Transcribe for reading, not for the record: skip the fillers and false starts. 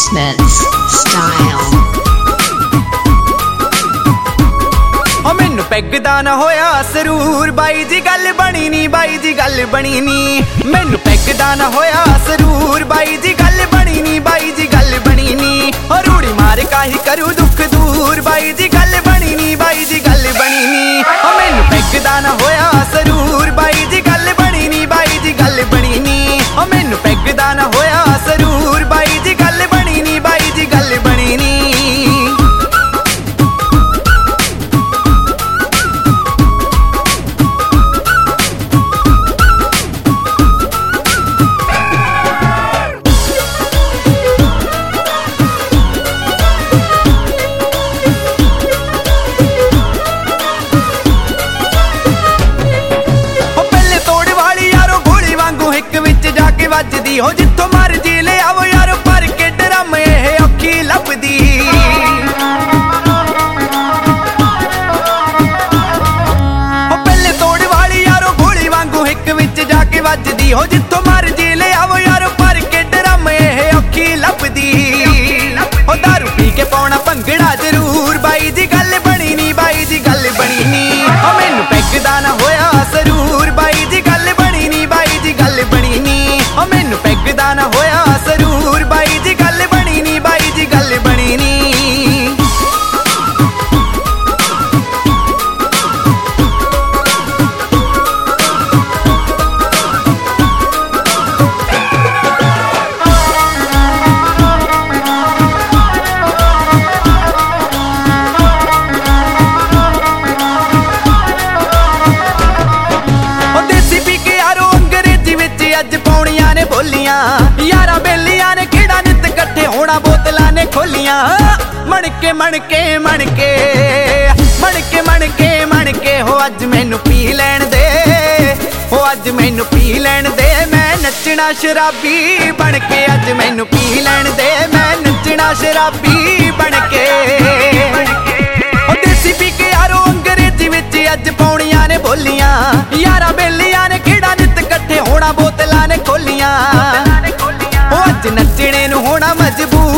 Smith's style. मैनू peg दा ना होया सरूर बाई जी गल बनी नी, बाई जी गल बनी नी। मैनू पैग दा ना होया सरूर बाई जी गल बनी नी, बाई जी गल बनी नी। और रूड़ी मार काही करूँ दुख दूर, बाई जी गल बनी नी, बाई जी गल बनी नी। मैनू पैग दा ना होया सरूर बाई जी गल बनी नी, बाई जी गल बनी नी। मैनू पैग दा ना होया सरूर बाई जी गल बनी नी, बाई जी गल बनी नी। ਵੱਜਦੀ ਹੋ ਜਿੱਥੋਂ ਮਰਜੀ ਲੈ ਆਵੋ ਯਾਰ ਭਰ ਕੇ ਡਰਮ ਇਹ ਔਖੀ ਲੱਭਦੀ। ਉਹ ਪਹਿਲੇ ਤੋੜ ਵਾਲੀ ਯਾਰੋ ਗੋਲੀ ਵਾਂਗੂ ਇੱਕ ਵਿੱਚ ਜਾ ਕੇ ਵੱਜਦੀ ਹੋ ਜਿੱਥੋਂ ਮਰਜੀ ਲੈ ਆਵੋ ਯਾਰ ਭਰ ਕੇ ਡਰਮ ਇਹ ਔਖੀ ਲੱਭਦੀ। ਉਹ ਦਾਰੂ ਪੀ ਕੇ ਪਾਉਣਾ ਭੰਗੜਾ ਜ਼ਰੂਰ, ਬਾਈ ਦੀ ਗੱਲ ਬਣੀ ਨੀ, ਬਾਈ ਦੀ ਗੱਲ ਬਣੀ ਨੀ। ਉਹ ਮੈਨੂੰ ਪੈਗ ਦਾ ਨਾ ਹੋਇਆ ਸਰੂਰ, ਬਾਈ ਦੀ ਗੱਲ ਬਣੀ ਨੀ, ਬਾਈ ਦੀ ਗੱਲ ਬਣੀ ਨੀ। मैनू पैग दा ना होया सरूर बाई जी गल बनी नी, बाई जी गल बनी नी। अज पौनियां ने बोलियां यारा बेलियां ने किड़ा नित कट्ठे होना बोतलां ने खोलियां। मणके मणके मणके मणके मणके मणके हो अज मैनू पी लैण दे, हो अज मैनू पी लैण दे। मैं नचना शराबी बन के, अज मैनू पी लैण दे। मैं नचना शराबी बन के। देसी पी के यारो अंग्रेजी विच अज पौनियां ने बोलियां यारा बेलियां ने किड़ा नित कट्ठे होना बोतलां ने खोलियां। ओ अज नचने नू होना मजबूर,